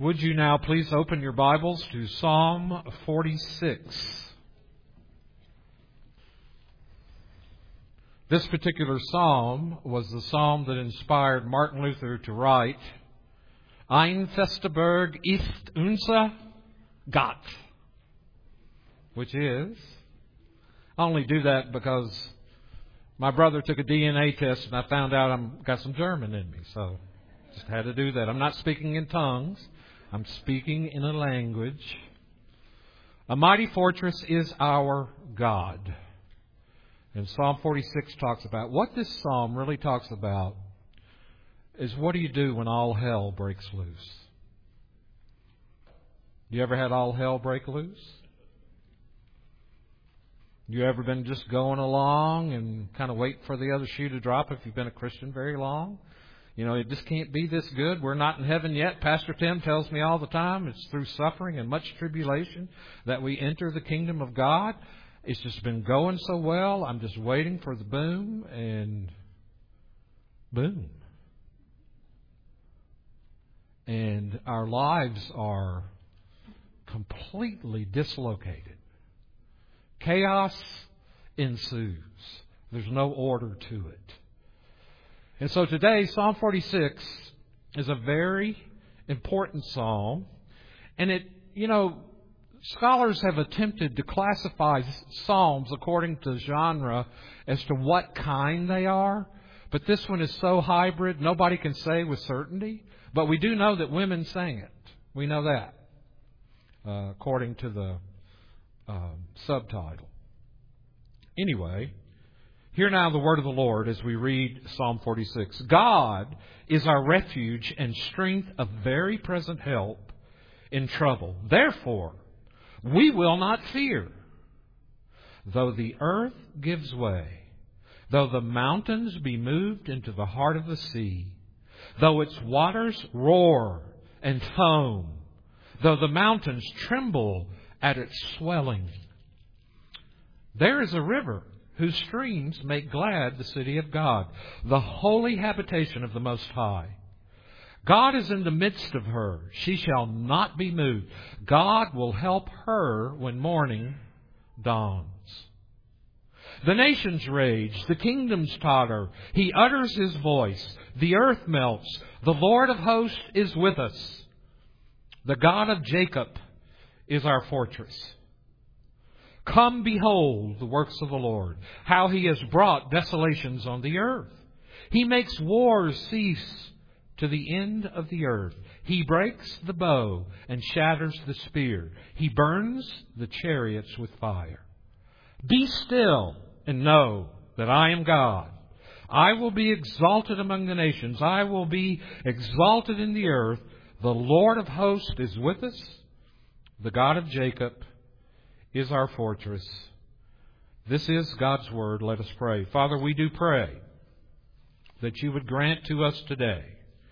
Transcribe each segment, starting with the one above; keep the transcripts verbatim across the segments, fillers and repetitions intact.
Would you now please open your Bibles to Psalm forty-six. This particular psalm was the psalm that inspired Martin Luther to write, Ein fester Burg ist unser Gott, which is, I only do that because my brother took a D N A test and I found out I've got some German in me, so just had to do that. I'm not speaking in tongues. I'm speaking in a language. A mighty fortress is our God. And Psalm forty-six talks about, what this psalm really talks about is what do you do when all hell breaks loose? You ever had all hell break loose? You ever been just going along and kind of wait for the other shoe to drop if you've been a Christian very long? You know, it just can't be this good. We're not in heaven yet. Pastor Tim tells me all the time it's through suffering and much tribulation that we enter the kingdom of God. It's just been going so well. I'm just waiting for the boom, and boom. And our lives are completely dislocated. Chaos ensues. There's no order to it. And so today, Psalm forty-six is a very important psalm. And it, you know, scholars have attempted to classify psalms according to genre as to what kind they are. But this one is so hybrid, nobody can say with certainty. But we do know that women sang it. We know that, uh, according to the uh, subtitle. Anyway, hear now the word of the Lord as we read Psalm forty-six. God is our refuge and strength, a very present help in trouble. Therefore, we will not fear. Though the earth gives way, though the mountains be moved into the heart of the sea, though its waters roar and foam, though the mountains tremble at its swelling. There is a river whose streams make glad the city of God, the holy habitation of the Most High. God is in the midst of her. She shall not be moved. God will help her when morning dawns. The nations rage. The kingdoms totter. He utters His voice. The earth melts. The Lord of hosts is with us. The God of Jacob is our fortress. Come, behold the works of the Lord, how He has brought desolations on the earth. He makes wars cease to the end of the earth. He breaks the bow and shatters the spear. He burns the chariots with fire. Be still and know that I am God. I will be exalted among the nations. I will be exalted in the earth. The Lord of hosts is with us. The God of Jacob is our fortress. This is God's word. Let us pray. Father, we do pray that You would grant to us today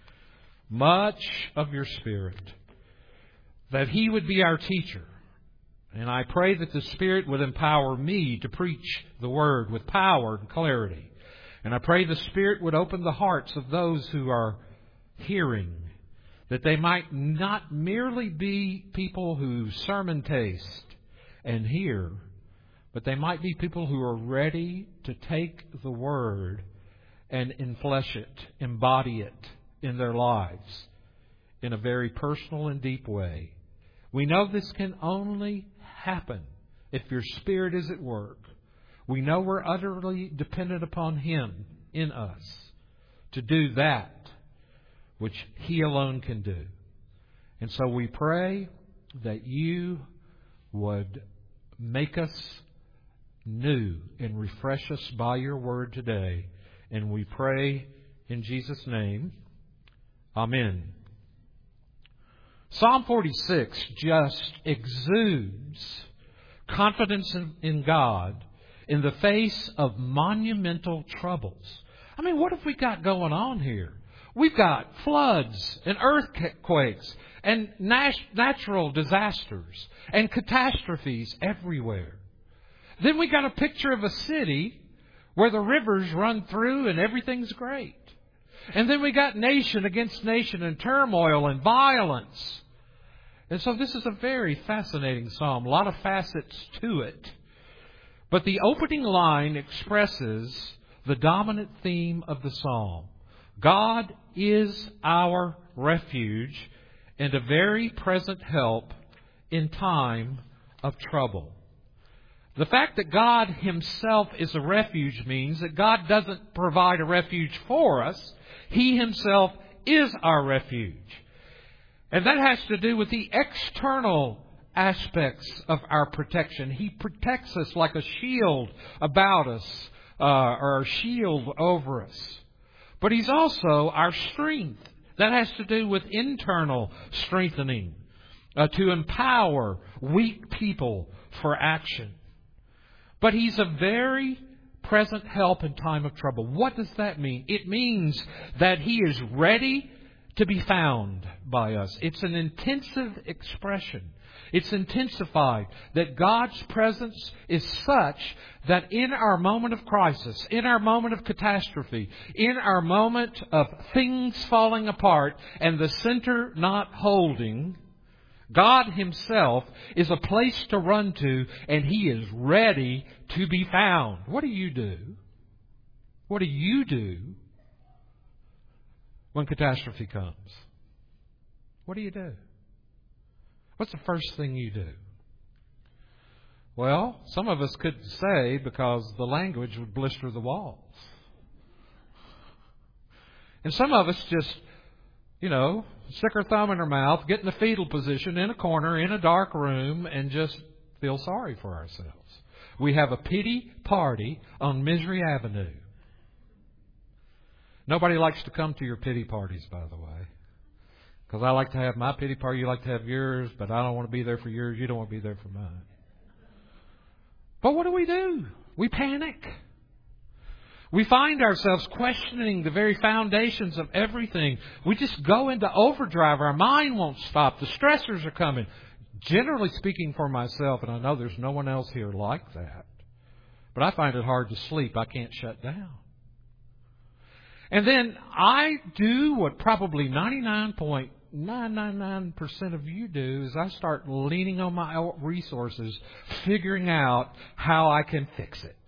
much of Your Spirit, that He would be our teacher. And I pray that the Spirit would empower me to preach the word with power and clarity. And I pray the Spirit would open the hearts of those who are hearing, that they might not merely be people who sermon taste and hear, but they might be people who are ready to take the Word and enflesh it, embody it in their lives in a very personal and deep way. We know this can only happen if Your Spirit is at work. We know we're utterly dependent upon Him in us to do that which He alone can do. And so we pray that You would make us new and refresh us by Your word today. And we pray in Jesus' name. Amen. Psalm forty-six just exudes confidence in, in God in the face of monumental troubles. I mean, what have we got going on here? We've got floods and earthquakes and nat- natural disasters and catastrophes everywhere. Then we got a picture of a city where the rivers run through and everything's great. And then we got nation against nation and turmoil and violence And so this is a very fascinating psalm, a lot of facets to it. But the opening line expresses the dominant theme of the psalm. God is our refuge and a very present help in time of trouble. The fact that God Himself is a refuge means that God doesn't provide a refuge for us. He Himself is our refuge. And that has to do with the external aspects of our protection. He protects us like a shield about us, uh, or a shield over us. But He's also our strength. That has to do with internal strengthening, uh, to empower weak people for action. But He's a very present help in time of trouble. What does that mean? It means that He is ready to be found by us. It's an intensive expression. It's intensified that God's presence is such that in our moment of crisis, in our moment of catastrophe, in our moment of things falling apart and the center not holding, God Himself is a place to run to, and He is ready to be found. What do you do? What do you do when catastrophe comes? What do you do? What's the first thing you do? Well, some of us couldn't say because the language would blister the walls. And some of us just, you know, stick our thumb in our mouth, get in the fetal position in a corner, in a dark room, and just feel sorry for ourselves. We have a pity party on Misery Avenue. Nobody likes to come to your pity parties, by the way. Because I like to have my pity party, you like to have yours, but I don't want to be there for yours, you don't want to be there for mine. But what do we do? We panic. We find ourselves questioning the very foundations of everything. We just go into overdrive. Our mind won't stop. The stressors are coming. Generally speaking for myself, and I know there's no one else here like that, but I find it hard to sleep. I can't shut down. And then I do what probably ninety-nine point nine nine nine percent of you do, is I start leaning on my resources, figuring out how I can fix it.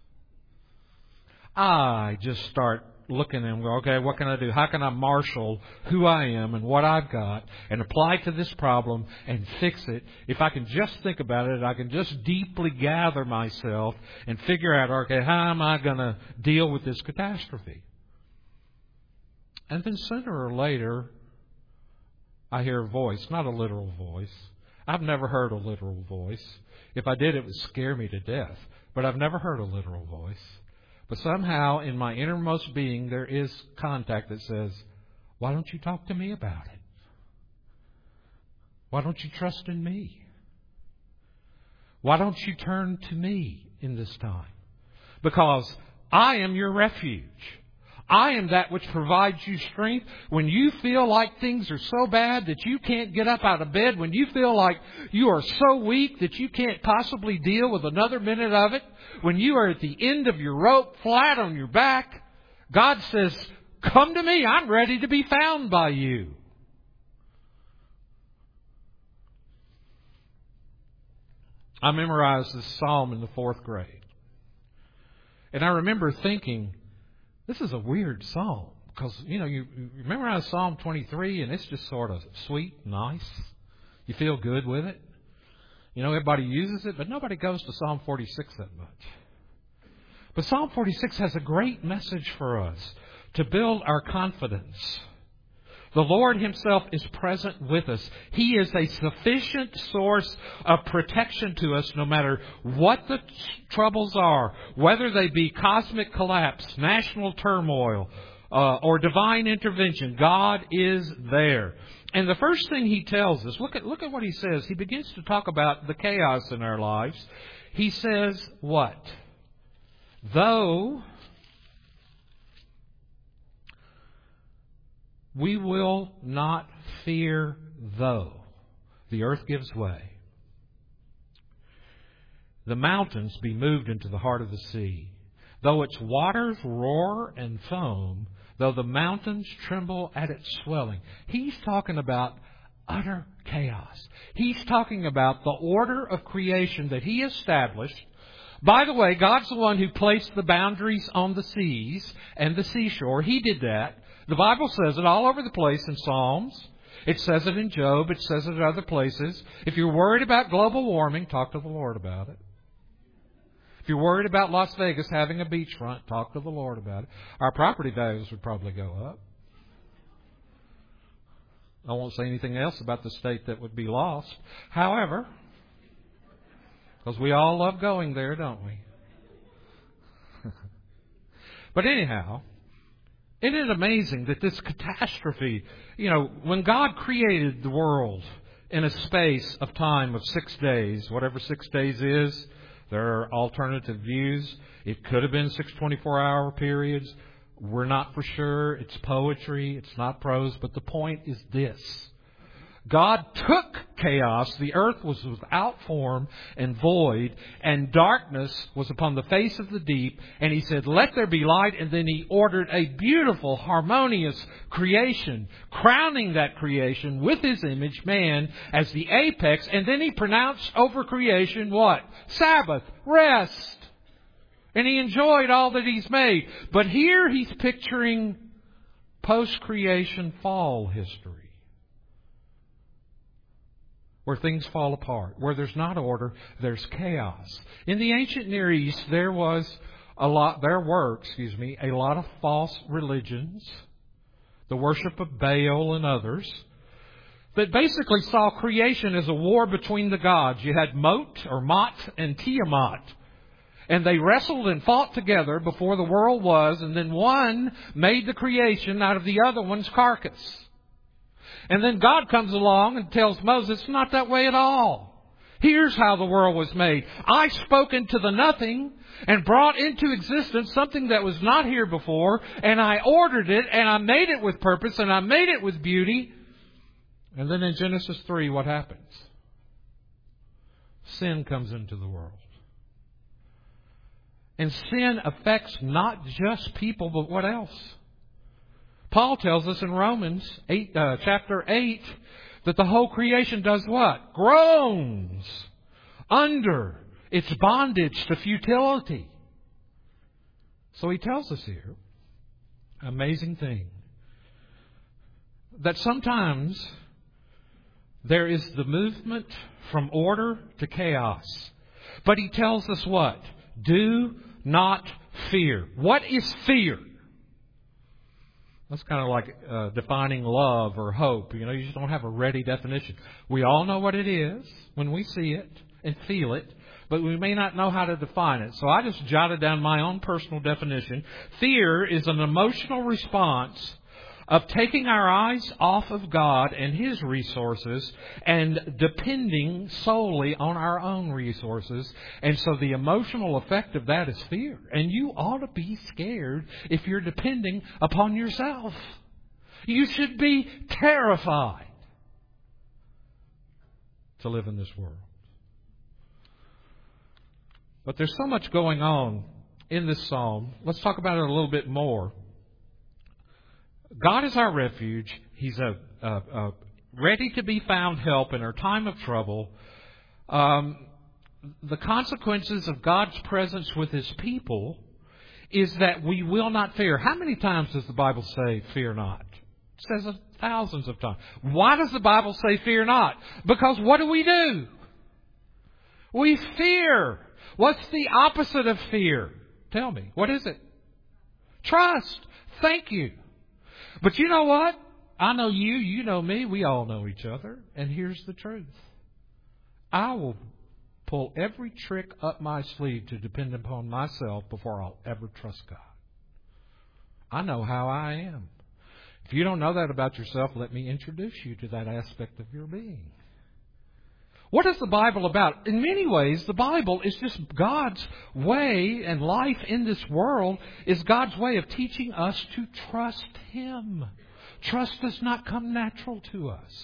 I just start looking and go, okay, what can I do? How can I marshal who I am and what I've got and apply to this problem and fix it? If I can just think about it, I can just deeply gather myself and figure out, okay, how am I going to deal with this catastrophe? And then sooner or later, I hear a voice, not a literal voice. I've never heard a literal voice. If I did, it would scare me to death. But I've never heard a literal voice. But somehow in my innermost being, there is contact that says, why don't you talk to me about it? Why don't you trust in me? Why don't you turn to me in this time? Because I am your refuge. I am that which provides you strength. When you feel like things are so bad that you can't get up out of bed, when you feel like you are so weak that you can't possibly deal with another minute of it, when you are at the end of your rope, flat on your back, God says, come to me. I'm ready to be found by you. I memorized this psalm in the fourth grade. And I remember thinking, this is a weird psalm. Because, you know, you, you memorize Psalm twenty-three and it's just sort of sweet, nice. You feel good with it. You know, everybody uses it, but nobody goes to Psalm forty-six that much. But Psalm forty-six has a great message for us to build our confidence. The Lord Himself is present with us. He is a sufficient source of protection to us no matter what the troubles are, whether they be cosmic collapse, national turmoil, uh, or divine intervention. God is there. And the first thing He tells us, look at, look at what He says. He begins to talk about the chaos in our lives. He says what? Though we will not fear though the earth gives way, the mountains be moved into the heart of the sea, though its waters roar and foam, though the mountains tremble at its swelling. He's talking about utter chaos. He's talking about the order of creation that He established. By the way, God's the one who placed the boundaries on the seas and the seashore. He did that. The Bible says it all over the place in Psalms. It says it in Job. It says it in other places. If you're worried about global warming, talk to the Lord about it. If you're worried about Las Vegas having a beachfront, talk to the Lord about it. Our property values would probably go up. I won't say anything else about the state that would be lost. However, because we all love going there, don't we? But anyhow, isn't it amazing that this catastrophe, you know, when God created the world in a space of time of six days, whatever six days is, there are alternative views. It could have been six twenty-four hour periods. We're not for sure. It's poetry. It's not prose. But the point is this. God took chaos. The earth was without form and void, and darkness was upon the face of the deep. And He said, let there be light. And then He ordered a beautiful, harmonious creation, crowning that creation with His image, man, as the apex. And then He pronounced over creation what? Sabbath, rest. And He enjoyed all that He's made. But here He's picturing post-creation fall history, where things fall apart, where there's not order, there's chaos. In the ancient Near East, there was a lot, there were, excuse me, a lot of false religions, the worship of Baal and others, that basically saw creation as a war between the gods. You had Mot or Mot and Tiamat. And they wrestled and fought together before the world was, and then one made the creation out of the other one's carcass. And then God comes along and tells Moses, it's not that way at all. Here's how the world was made. I spoke into the nothing and brought into existence something that was not here before, and I ordered it, and I made it with purpose, and I made it with beauty. And then in Genesis three, what happens? Sin comes into the world. And sin affects not just people, but what else? Paul tells us in Romans eight, uh, chapter eight that the whole creation does what? Groans under its bondage to futility. So he tells us here, amazing thing, that sometimes there is the movement from order to chaos. But he tells us what? Do not fear. What is fear? That's kind of like uh, defining love or hope. You know, you just don't have a ready definition. We all know what it is when we see it and feel it, but we may not know how to define it. So I just jotted down my own personal definition. Fear is an emotional response of taking our eyes off of God and His resources and depending solely on our own resources. And so the emotional effect of that is fear. And you ought to be scared if you're depending upon yourself. You should be terrified to live in this world. But there's so much going on in this psalm. Let's talk about it a little bit more. God is our refuge. He's a, a, a ready to be found help in our time of trouble. Um, the consequences of God's presence with His people is that we will not fear. How many times does the Bible say, fear not? It says it thousands of times. Why does the Bible say fear not? Because what do we do? We fear. What's the opposite of fear? Tell me. What is it? Trust. Thank you. But you know what? I know you, you know me, we all know each other. And here's the truth. I will pull every trick up my sleeve to depend upon myself before I'll ever trust God. I know how I am. If you don't know that about yourself, let me introduce you to that aspect of your being. What is the Bible about? In many ways, the Bible is just God's way, and life in this world is God's way of teaching us to trust Him. Trust does not come natural to us.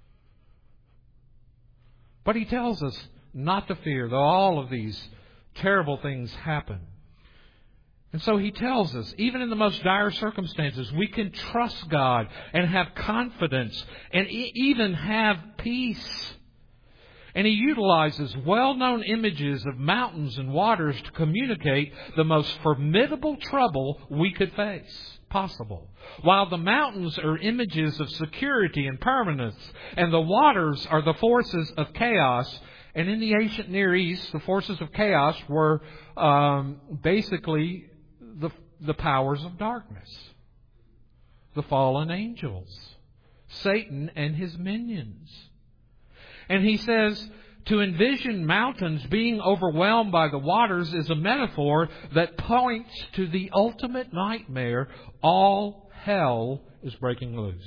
But He tells us not to fear, though all of these terrible things happen. And so He tells us, even in the most dire circumstances, we can trust God and have confidence and e- even have peace. And He utilizes well-known images of mountains and waters to communicate the most formidable trouble we could face possible. While the mountains are images of security and permanence, and the waters are the forces of chaos. And in the ancient Near East, the forces of chaos were um, basically the, the powers of darkness, the fallen angels, Satan and his minions. And He says to envision mountains being overwhelmed by the waters is a metaphor that points to the ultimate nightmare. All hell is breaking loose.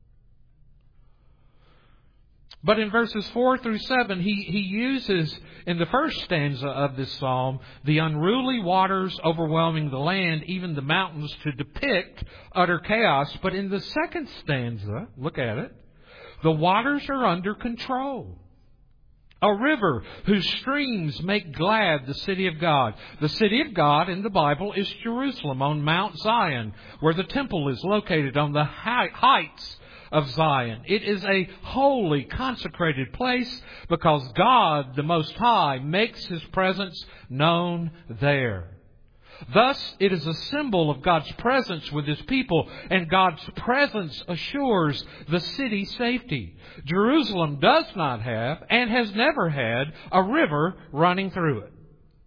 But in verses four through seven, he, he uses, in the first stanza of this psalm, the unruly waters overwhelming the land, even the mountains, to depict utter chaos. But in the second stanza, look at it, the waters are under control. A river whose streams make glad the city of God. The city of God in the Bible is Jerusalem on Mount Zion, where the temple is located on the heights of Zion. It is a holy, consecrated place because God, the Most High, makes His presence known there. Thus, it is a symbol of God's presence with His people, and God's presence assures the city's safety. Jerusalem does not have, and has never had, a river running through it.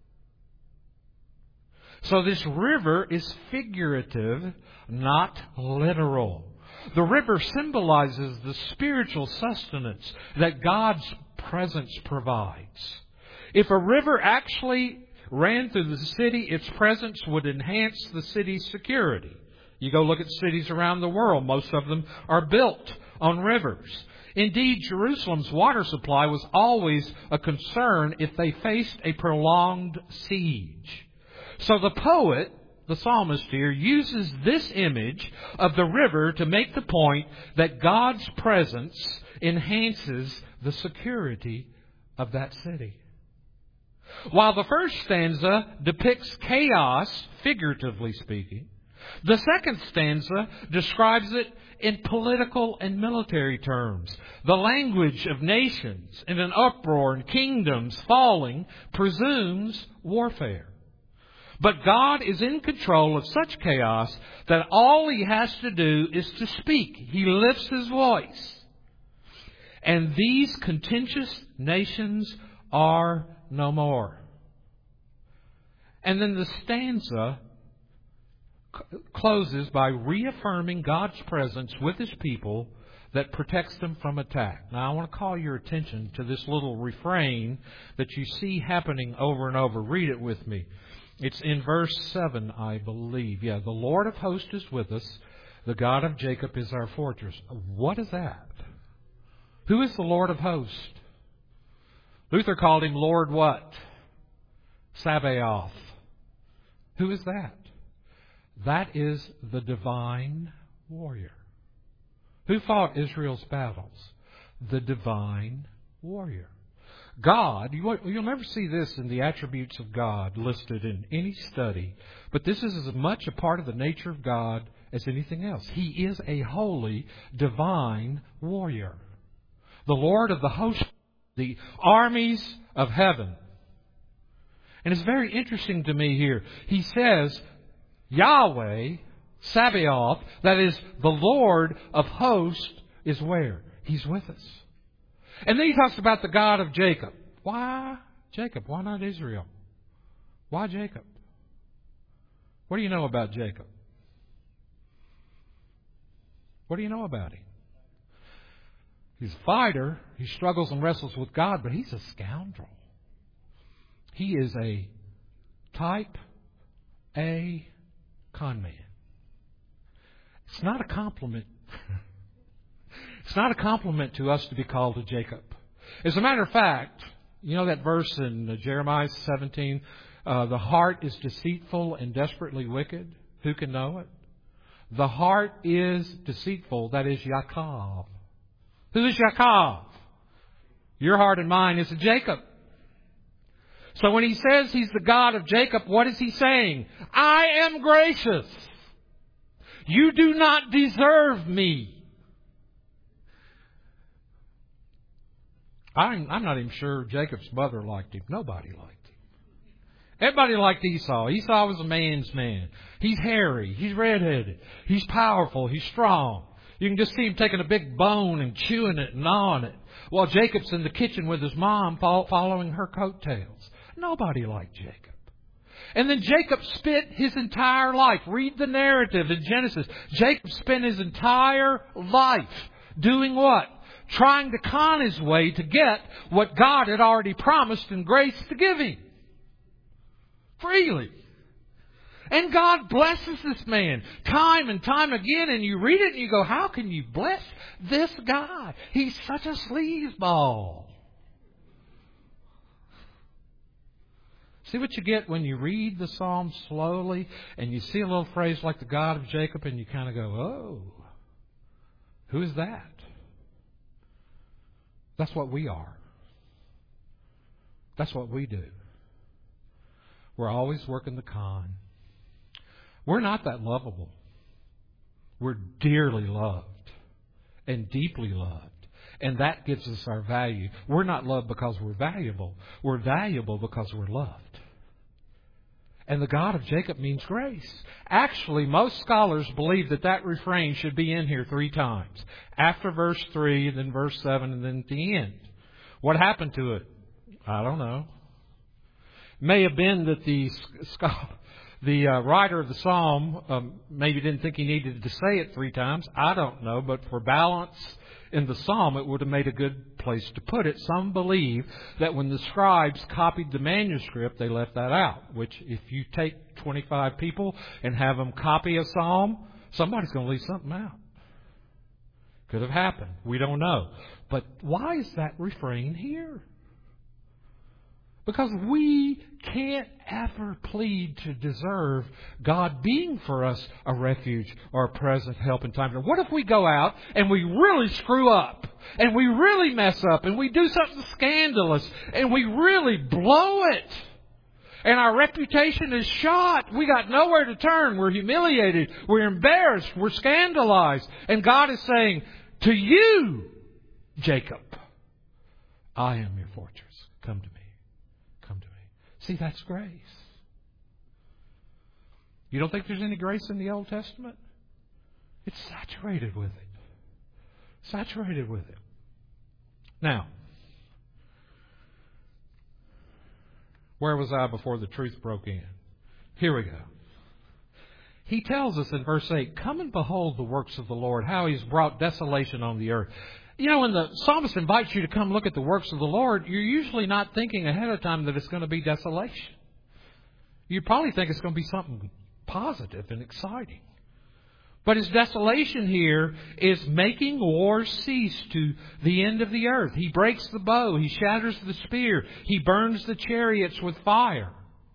So this river is figurative, not literal. The river symbolizes the spiritual sustenance that God's presence provides. If a river actually ran through the city, its presence would enhance the city's security. You go look at cities around the world. Most of them are built on rivers. Indeed, Jerusalem's water supply was always a concern if they faced a prolonged siege. So the poet, the psalmist here, uses this image of the river to make the point that God's presence enhances the security of that city. While the first stanza depicts chaos, figuratively speaking, the second stanza describes it in political and military terms. The language of nations in an uproar and kingdoms falling presumes warfare. But God is in control of such chaos that all He has to do is to speak. He lifts His voice. And these contentious nations are no more. And then the stanza closes by reaffirming God's presence with His people that protects them from attack. Now, I want to call your attention to this little refrain that you see happening over and over. Read it with me. It's in verse seven, I believe. Yeah, the Lord of hosts is with us. The God of Jacob is our fortress. What is that? Who is the Lord of hosts? Luther called Him Lord what? Sabaoth. Who is that? That is the divine warrior. Who fought Israel's battles? The divine warrior. God, you'll never see this in the attributes of God listed in any study, but this is as much a part of the nature of God as anything else. He is a holy, divine warrior. The Lord of the hosts, the armies of heaven. And it's very interesting to me here. He says, Yahweh, Sabaoth, that is, the Lord of hosts, is where? He's with us. And then he talks about the God of Jacob. Why Jacob? Why not Israel? Why Jacob? What do you know about Jacob? What do you know about him? He's a fighter. He struggles and wrestles with God, but he's a scoundrel. He is a type A con man. It's not a compliment. It's not a compliment to us to be called a Jacob. As a matter of fact, you know that verse in Jeremiah seventeen, uh, the heart is deceitful and desperately wicked. Who can know it? The heart is deceitful. That is Yaakov. Who is Yaakov? Your heart and mine is a Jacob. So when he says he's the God of Jacob, what is he saying? I am gracious. You do not deserve me. I'm, I'm not even sure Jacob's mother liked him. Nobody liked him. Everybody liked Esau. Esau was a man's man. He's hairy. He's redheaded. He's powerful. He's strong. You can just see him taking a big bone and chewing it and gnawing it, while Jacob's in the kitchen with his mom following her coattails. Nobody liked Jacob. And then Jacob spent his entire life. Read the narrative in Genesis. Jacob spent his entire life doing what? Trying to con his way to get what God had already promised in grace to give him. Freely. And God blesses this man time and time again. And you read it and you go, how can you bless this guy? He's such a sleazeball. See what you get when you read the Psalm slowly and you see a little phrase like the God of Jacob and you kind of go, oh, who is that? That's what we are. That's what we do. We're always working the con. We're not that lovable. We're dearly loved and deeply loved. And that gives us our value. We're not loved because we're valuable. We're valuable because we're loved. And the God of Jacob means grace. Actually, most scholars believe that that refrain should be in here three times. After verse three, and then verse seven, and then at the end. What happened to it? I don't know. May have been that the the uh, writer of the psalm um, maybe didn't think he needed to say it three times. I don't know, but for balance in the psalm, it would have made a good place to put it. Some believe that when the scribes copied the manuscript, they left that out. Which, if you take twenty-five people and have them copy a psalm, somebody's going to leave something out. Could have happened. We don't know. But why is that refrain here? Because we can't ever plead to deserve God being for us a refuge or a present help in time. What if we go out and we really screw up and we really mess up and we do something scandalous and we really blow it and our reputation is shot? We got nowhere to turn. We're humiliated. We're embarrassed. We're scandalized. And God is saying, to you, Jacob, I am your fortress. Come to me. See, that's grace. You don't think there's any grace in the Old Testament? It's saturated with it. Saturated with it. Now, where was I before the truth broke in? Here we go. He tells us in verse eight, come and behold the works of the Lord, how He's brought desolation on the earth. You know, when the psalmist invites you to come look at the works of the Lord, you're usually not thinking ahead of time that it's going to be desolation. You probably think it's going to be something positive and exciting. But His desolation here is making war cease to the end of the earth. He breaks the bow. He shatters the spear. He burns the chariots with fire.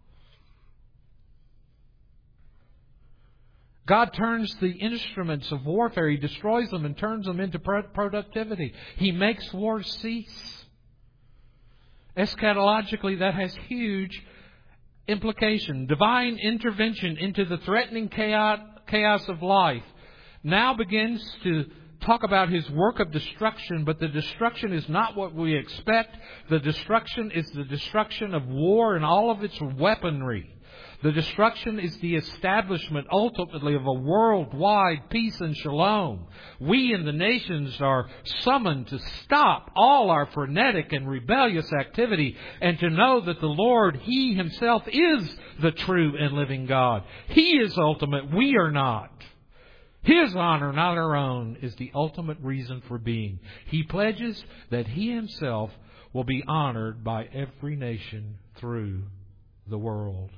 God turns the instruments of warfare. He destroys them and turns them into productivity. He makes war cease. Eschatologically, that has huge implication. Divine intervention into the threatening chaos, chaos of life now begins to talk about His work of destruction, but the destruction is not what we expect. The destruction is the destruction of war and all of its weaponry. The destruction is the establishment, ultimately, of a worldwide peace and shalom. We in the nations are summoned to stop all our frenetic and rebellious activity and to know that the Lord, He Himself, is the true and living God. He is ultimate. We are not. His honor, not our own, is the ultimate reason for being. He pledges that He Himself will be honored by every nation through the world.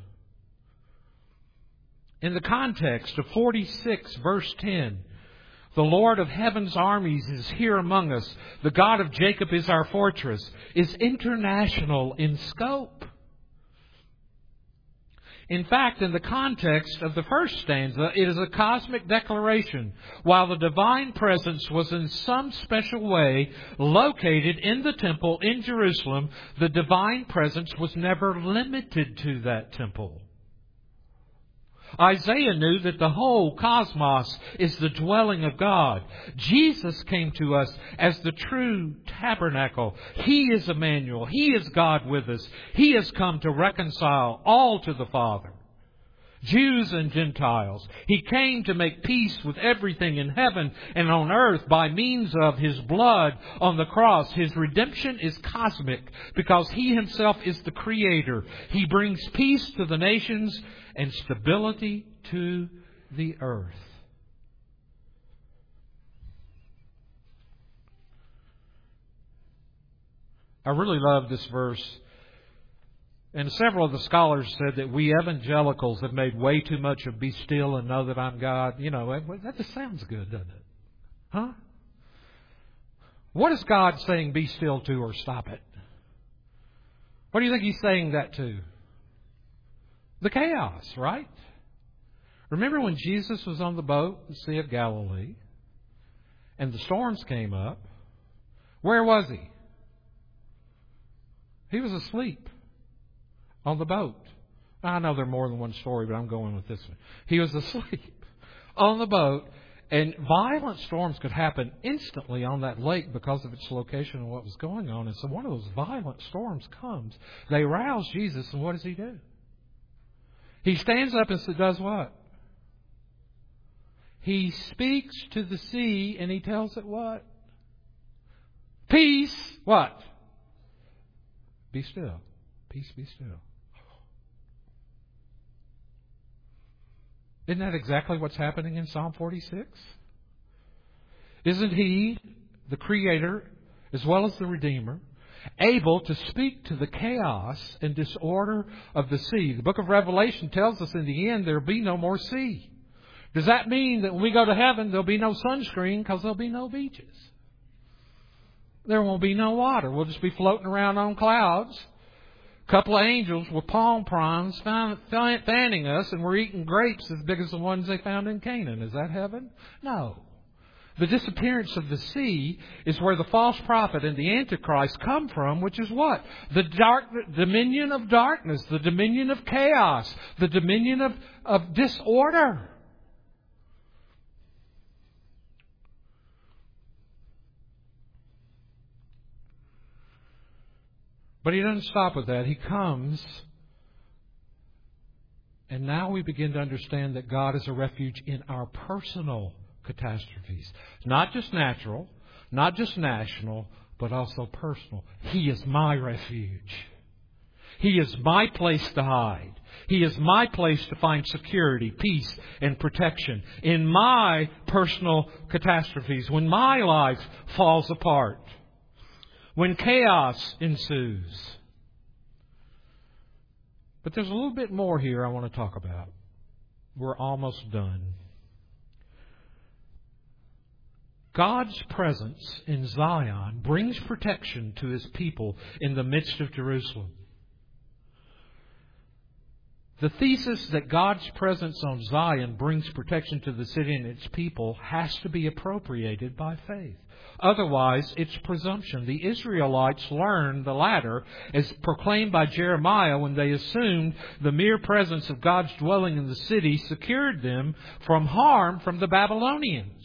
In the context of forty-six, verse ten, the Lord of heaven's armies is here among us. The God of Jacob is our fortress, is international in scope. In fact, in the context of the first stanza, it is a cosmic declaration. While the divine presence was in some special way located in the temple in Jerusalem, the divine presence was never limited to that temple. Isaiah knew that the whole cosmos is the dwelling of God. Jesus came to us as the true tabernacle. He is Emmanuel. He is God with us. He has come to reconcile all to the Father, Jews and Gentiles. He came to make peace with everything in heaven and on earth by means of His blood on the cross. His redemption is cosmic because He Himself is the Creator. He brings peace to the nations and stability to the earth. I really love this verse. And several of the scholars said that we evangelicals have made way too much of be still and know that I'm God. You know, that just sounds good, doesn't it? Huh? What is God saying be still to or stop it? What do you think He's saying that to? The chaos, right? Remember when Jesus was on the boat, the Sea of Galilee, and the storms came up? Where was He? He was asleep on the boat. I know there's more than one story, but I'm going with this one. He was asleep on the boat, and violent storms could happen instantly on that lake because of its location and what was going on. And so one of those violent storms comes. They rouse Jesus, and what does He do? He stands up and does what? He speaks to the sea and He tells it what? Peace, what? Be still. Peace, be still. Isn't that exactly what's happening in Psalm forty-six? Isn't He, the Creator, as well as the Redeemer, able to speak to the chaos and disorder of the sea? The book of Revelation tells us in the end there will be no more sea. Does that mean that when we go to heaven there'll be no sunscreen because there'll be no beaches? There won't be no water. We'll just be floating around on clouds. A couple of angels with palm fronds fanning us, and we're eating grapes as big as the ones they found in Canaan. Is that heaven? No. The disappearance of the sea is where the false prophet and the Antichrist come from, which is what? The dark the dominion of darkness, the dominion of chaos, the dominion of, of disorder. But He doesn't stop with that. He comes, and now we begin to understand that God is a refuge in our personal catastrophes. Not just natural, not just national, but also personal. He is my refuge. He is my place to hide. He is my place to find security, peace, and protection in my personal catastrophes. When my life falls apart. When chaos ensues. But there's a little bit more here I want to talk about. We're almost done. God's presence in Zion brings protection to His people in the midst of Jerusalem. The thesis that God's presence on Zion brings protection to the city and its people has to be appropriated by faith. Otherwise, it's presumption. The Israelites learned the latter as proclaimed by Jeremiah when they assumed the mere presence of God's dwelling in the city secured them from harm from the Babylonians.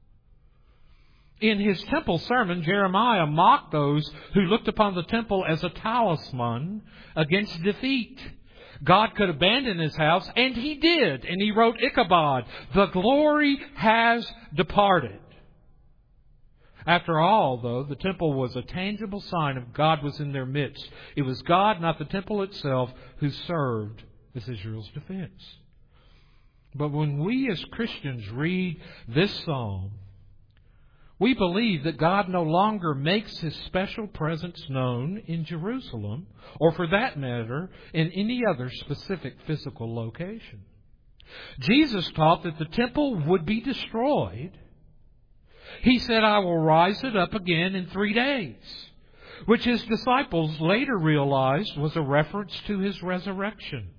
In his temple sermon, Jeremiah mocked those who looked upon the temple as a talisman against defeat. God could abandon His house, and He did. And He wrote Ichabod, the glory has departed. After all, though, the temple was a tangible sign of God was in their midst. It was God, not the temple itself, who served as Israel's defense. But when we as Christians read this psalm, we believe that God no longer makes His special presence known in Jerusalem, or for that matter, in any other specific physical location. Jesus taught that the temple would be destroyed. He said, I will rise it up again in three days, which His disciples later realized was a reference to His resurrection.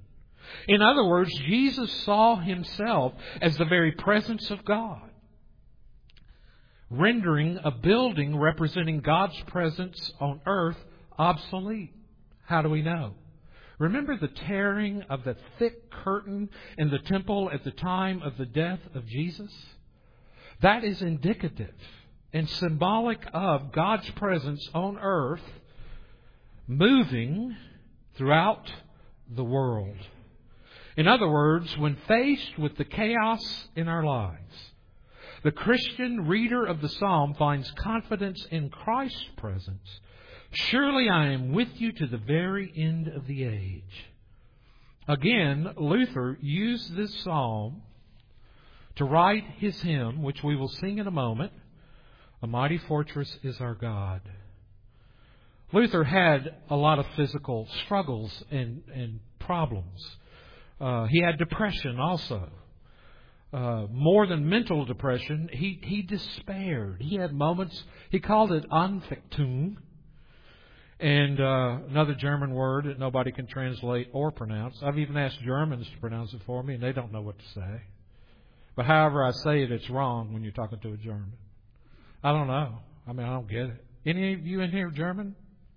In other words, Jesus saw Himself as the very presence of God, rendering a building representing God's presence on earth obsolete. How do we know? Remember the tearing of the thick curtain in the temple at the time of the death of Jesus? That is indicative and symbolic of God's presence on earth moving throughout the world. In other words, when faced with the chaos in our lives, the Christian reader of the psalm finds confidence in Christ's presence. Surely I am with you to the very end of the age. Again, Luther used this psalm to write his hymn, which we will sing in a moment, A Mighty Fortress is Our God. Luther had a lot of physical struggles and, and problems. Uh, he had depression also. Uh, more than mental depression, he, he despaired. He had moments, he called it Anfechtung, and uh, another German word that nobody can translate or pronounce. I've even asked Germans to pronounce it for me, and they don't know what to say. But however I say it, it's wrong when you're talking to a German. I don't know. I mean, I don't get it. Any of you in here German?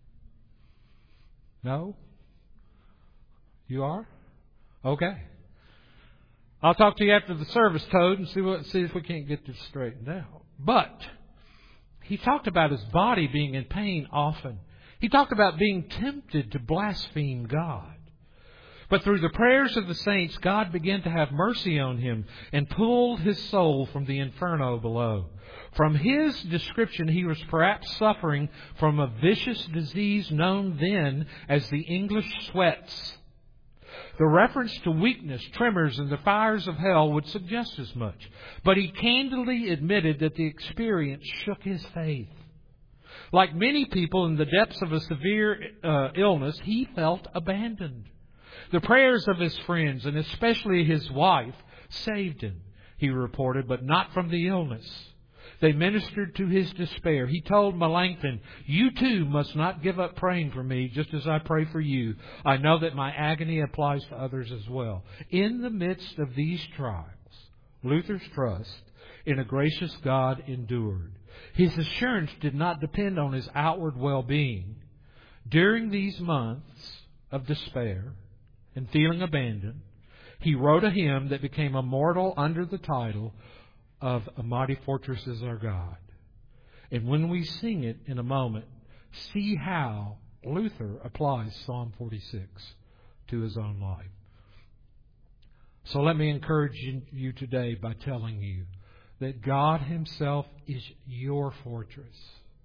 No? You are? Okay. I'll talk to you after the service, Toad, and see what see if we can't get this straightened out. But he talked about his body being in pain often. He talked about being tempted to blaspheme God. But through the prayers of the saints, God began to have mercy on him and pulled his soul from the inferno below. From his description, he was perhaps suffering from a vicious disease known then as the English sweats. The reference to weakness, tremors, and the fires of hell would suggest as much. But he candidly admitted that the experience shook his faith. Like many people in the depths of a severe uh, illness, he felt abandoned. The prayers of his friends, and especially his wife, saved him, he reported, but not from the illness. They ministered to his despair. He told Melanchthon, "You too must not give up praying for me, just as I pray for you. I know that my agony applies to others as well." In the midst of these trials, Luther's trust in a gracious God endured. His assurance did not depend on his outward well-being. During these months of despair and feeling abandoned, he wrote a hymn that became immortal under the title of A Mighty Fortress is Our God. And when we sing it in a moment, see how Luther applies Psalm forty-six to his own life. So let me encourage you today by telling you that God Himself is your fortress.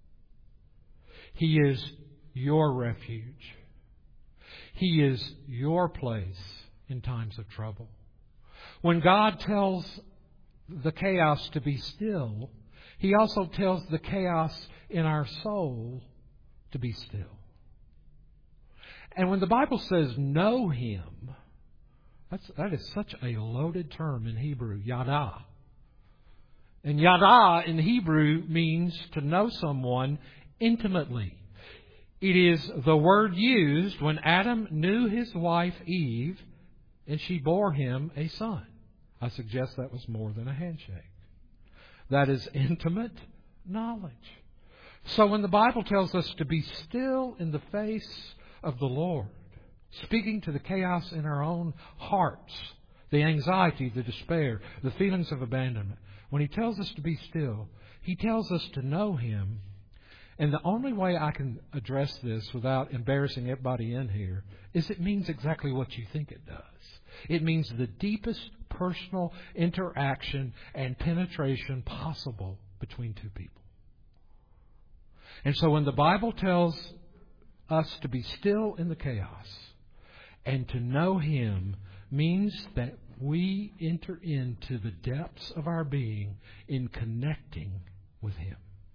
He is your refuge. He is your place in times of trouble. When God tells the chaos to be still, He also tells the chaos in our soul to be still. And when the Bible says know Him, that's, that is such a loaded term in Hebrew, yada. And yada in Hebrew means to know someone intimately. It is the word used when Adam knew his wife Eve and she bore him a son. I suggest that was more than a handshake. That is intimate knowledge. So when the Bible tells us to be still in the face of the Lord, speaking to the chaos in our own hearts, the anxiety, the despair, the feelings of abandonment, when He tells us to be still, He tells us to know Him. And the only way I can address this without embarrassing everybody in here is it means exactly what you think it does. It means the deepest personal interaction and penetration possible between two people. And so when the Bible tells us to be still in the chaos and to know Him, means that we enter into the depths of our being in connecting with Him.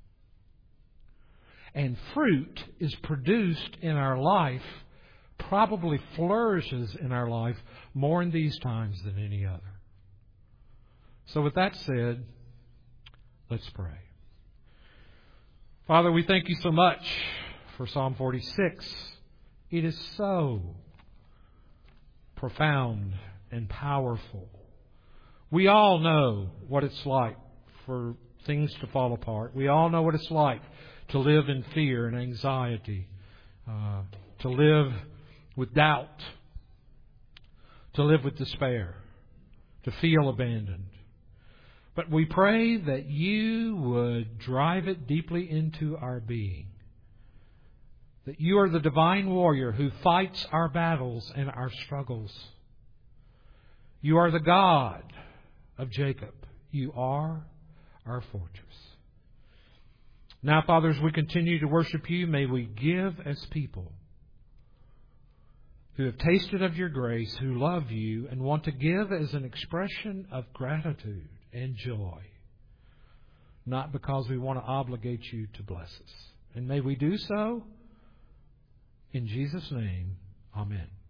And fruit is produced in our life, probably flourishes in our life more in these times than any other. So with that said, let's pray. Father, we thank You so much for Psalm forty-six. It is so profound and powerful. We all know what it's like for things to fall apart. We all know what it's like to live in fear and anxiety, uh, to live with doubt, to live with despair, to feel abandoned. But we pray that you would drive it deeply into our being. That you are the divine warrior who fights our battles and our struggles. You are the God of Jacob. You are our fortress. Now, Father, as we continue to worship you, may we give as people who have tasted of your grace, who love you, and want to give as an expression of gratitude and joy, not because we want to obligate you to bless us. And may we do so in Jesus' name. Amen.